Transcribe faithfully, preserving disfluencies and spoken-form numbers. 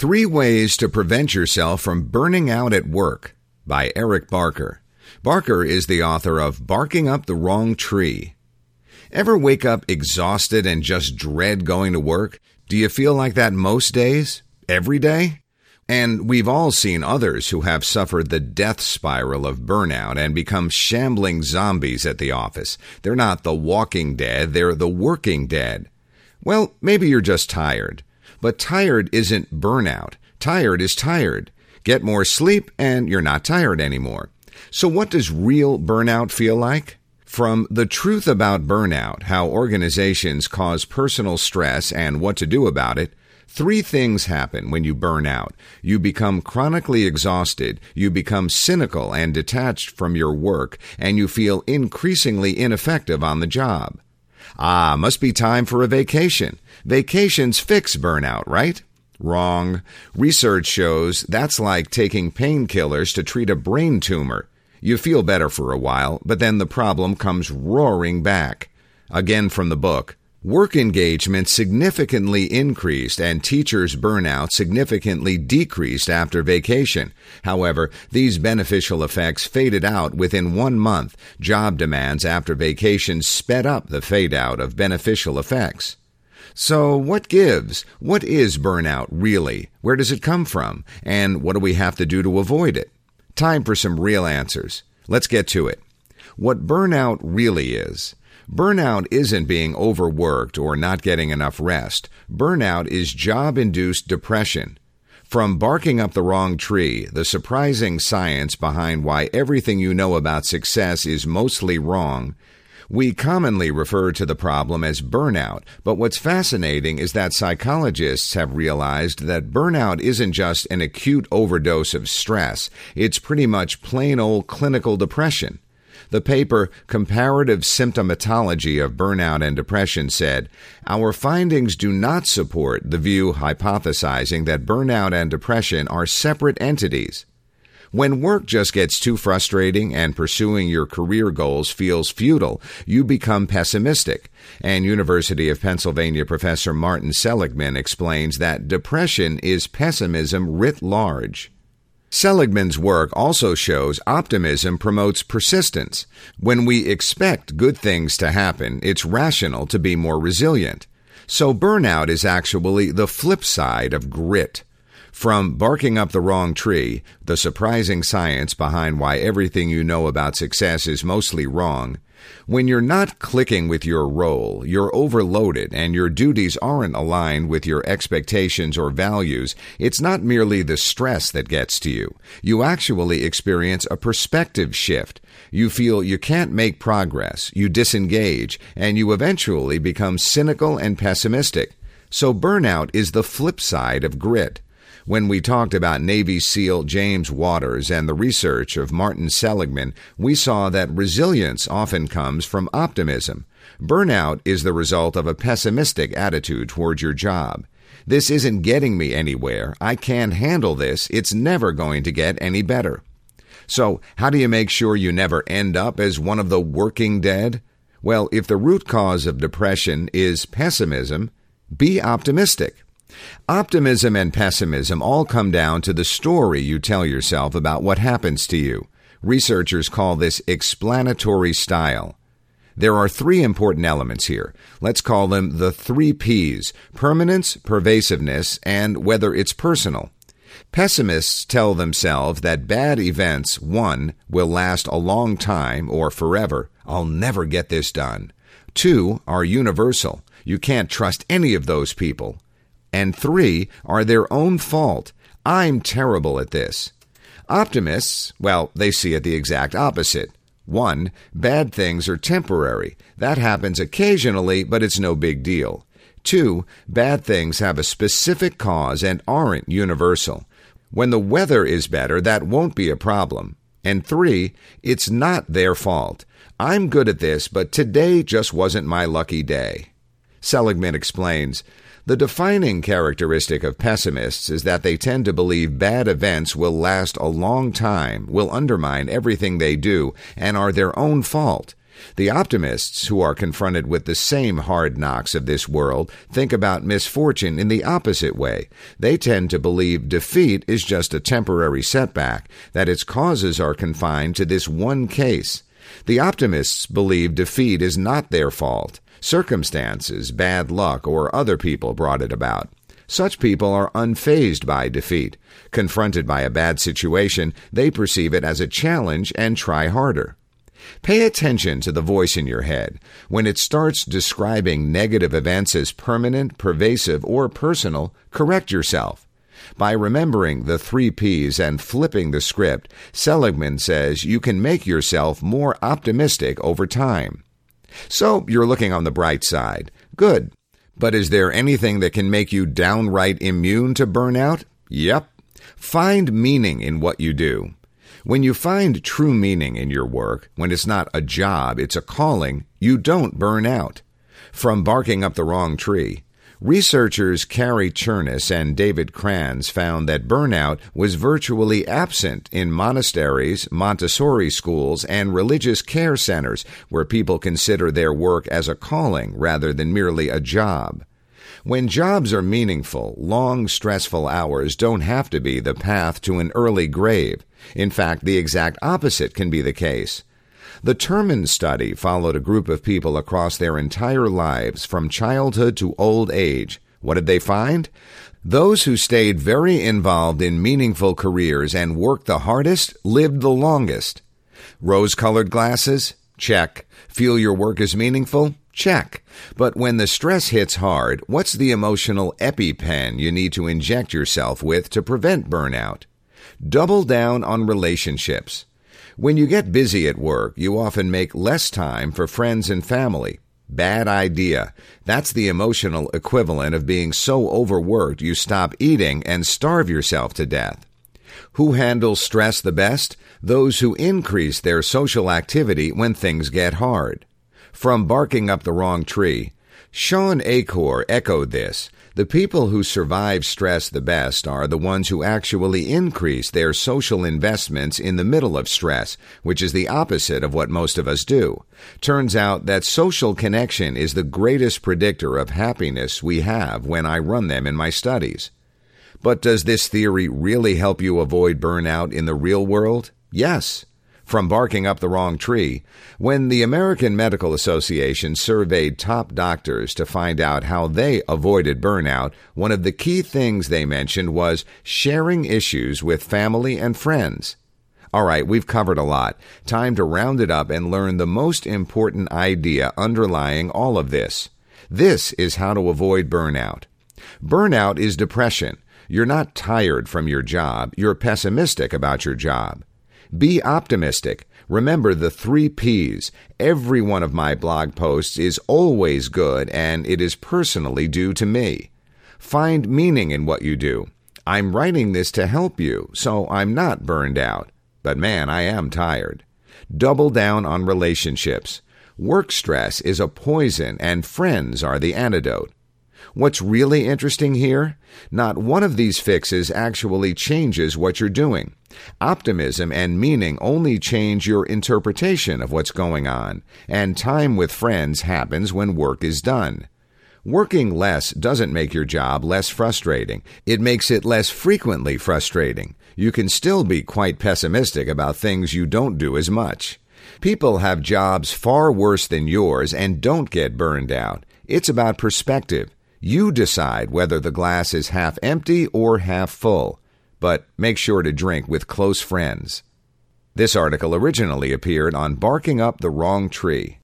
Three Ways to Prevent Yourself from Burning Out at Work by Eric Barker. Barker is the author of Barking Up the Wrong Tree. Ever wake up exhausted and just dread going to work? Do you feel like that most days? Every day? And we've all seen others who have suffered the death spiral of burnout and become shambling zombies at the office. They're not the walking dead, they're the working dead. Well, maybe you're just tired. But tired isn't burnout. Tired is tired. Get more sleep and you're not tired anymore. So what does real burnout feel like? From The Truth About Burnout, How Organizations Cause Personal Stress and What to Do About It, three things happen when you burn out. You become chronically exhausted, you become cynical and detached from your work, and you feel increasingly ineffective on the job. Ah, must be time for a vacation. Vacations fix burnout, right? Wrong. Research shows that's like taking painkillers to treat a brain tumor. You feel better for a while, but then the problem comes roaring back. Again from the book, work engagement significantly increased and teachers' burnout significantly decreased after vacation. However, these beneficial effects faded out within one month. Job demands after vacation sped up the fade-out of beneficial effects. So what gives? What is burnout really? Where does it come from? And what do we have to do to avoid it? Time for some real answers. Let's get to it. What burnout really is. Burnout isn't being overworked or not getting enough rest. Burnout is job-induced depression. From Barking Up the Wrong Tree, the surprising science behind why everything you know about success is mostly wrong, we commonly refer to the problem as burnout, but what's fascinating is that psychologists have realized that burnout isn't just an acute overdose of stress, it's pretty much plain old clinical depression. The paper Comparative Symptomatology of Burnout and Depression said, our findings do not support the view hypothesizing that burnout and depression are separate entities. When work just gets too frustrating and pursuing your career goals feels futile, you become pessimistic. And University of Pennsylvania professor Martin Seligman explains that depression is pessimism writ large. Seligman's work also shows optimism promotes persistence. When we expect good things to happen, it's rational to be more resilient. So burnout is actually the flip side of grit. From Barking Up the Wrong Tree, the surprising science behind why everything you know about success is mostly wrong, when you're not clicking with your role, you're overloaded, and your duties aren't aligned with your expectations or values, it's not merely the stress that gets to you. You actually experience a perspective shift. You feel you can't make progress, you disengage, and you eventually become cynical and pessimistic. So burnout is the flip side of grit. When we talked about Navy SEAL James Waters and the research of Martin Seligman, we saw that resilience often comes from optimism. Burnout is the result of a pessimistic attitude toward your job. This isn't getting me anywhere. I can't handle this. It's never going to get any better. So, how do you make sure you never end up as one of the working dead? Well, if the root cause of depression is pessimism, be optimistic. Optimism and pessimism all come down to the story you tell yourself about what happens to you. Researchers call this explanatory style. There are three important elements here. Let's call them the three P's: permanence, pervasiveness, and whether it's personal. Pessimists tell themselves that bad events, one, will last a long time or forever. I'll never get this done. Two, are universal. You can't trust any of those people. And three, are their own fault. I'm terrible at this. Optimists, well, they see it the exact opposite. One, bad things are temporary. That happens occasionally, but it's no big deal. Two, bad things have a specific cause and aren't universal. When the weather is better, that won't be a problem. And three, it's not their fault. I'm good at this, but today just wasn't my lucky day. Seligman explains, the defining characteristic of pessimists is that they tend to believe bad events will last a long time, will undermine everything they do, and are their own fault. The optimists, who are confronted with the same hard knocks of this world, think about misfortune in the opposite way. They tend to believe defeat is just a temporary setback, that its causes are confined to this one case. The optimists believe defeat is not their fault. Circumstances, bad luck, or other people brought it about. Such people are unfazed by defeat. Confronted by a bad situation, they perceive it as a challenge and try harder. Pay attention to the voice in your head. When it starts describing negative events as permanent, pervasive, or personal, correct yourself. By remembering the three P's and flipping the script, Seligman says you can make yourself more optimistic over time. So you're looking on the bright side. Good. But is there anything that can make you downright immune to burnout? Yep. Find meaning in what you do. When you find true meaning in your work, when it's not a job, it's a calling, you don't burn out. From Barking Up the Wrong Tree, researchers Carrie Chernis and David Kranz found that burnout was virtually absent in monasteries, Montessori schools, and religious care centers where people consider their work as a calling rather than merely a job. When jobs are meaningful, long, stressful hours don't have to be the path to an early grave. In fact, the exact opposite can be the case. The Terman study followed a group of people across their entire lives from childhood to old age. What did they find? Those who stayed very involved in meaningful careers and worked the hardest lived the longest. Rose-colored glasses? Check. Feel your work is meaningful? Check. But when the stress hits hard, what's the emotional EpiPen you need to inject yourself with to prevent burnout? Double down on relationships. When you get busy at work, you often make less time for friends and family. Bad idea. That's the emotional equivalent of being so overworked you stop eating and starve yourself to death. Who handles stress the best? Those who increase their social activity when things get hard. From Barking Up the Wrong Tree, Sean Achor echoed this. The people who survive stress the best are the ones who actually increase their social investments in the middle of stress, which is the opposite of what most of us do. Turns out that social connection is the greatest predictor of happiness we have when I run them in my studies. But does this theory really help you avoid burnout in the real world? Yes. From Barking Up the Wrong Tree, when the American Medical Association surveyed top doctors to find out how they avoided burnout, one of the key things they mentioned was sharing issues with family and friends. All right, we've covered a lot. Time to round it up and learn the most important idea underlying all of this. This is how to avoid burnout. Burnout is depression. You're not tired from your job. You're pessimistic about your job. Be optimistic. Remember the three P's. Every one of my blog posts is always good, and it is personally due to me. Find meaning in what you do. I'm writing this to help you, so I'm not burned out. But man, I am tired. Double down on relationships. Work stress is a poison, and friends are the antidote. What's really interesting here? Not one of these fixes actually changes what you're doing. Optimism and meaning only change your interpretation of what's going on, and time with friends happens when work is done. Working less doesn't make your job less frustrating. It makes it less frequently frustrating. You can still be quite pessimistic about things you don't do as much. People have jobs far worse than yours and don't get burned out. It's about perspective. You decide whether the glass is half empty or half full, but make sure to drink with close friends. This article originally appeared on Barking Up the Wrong Tree.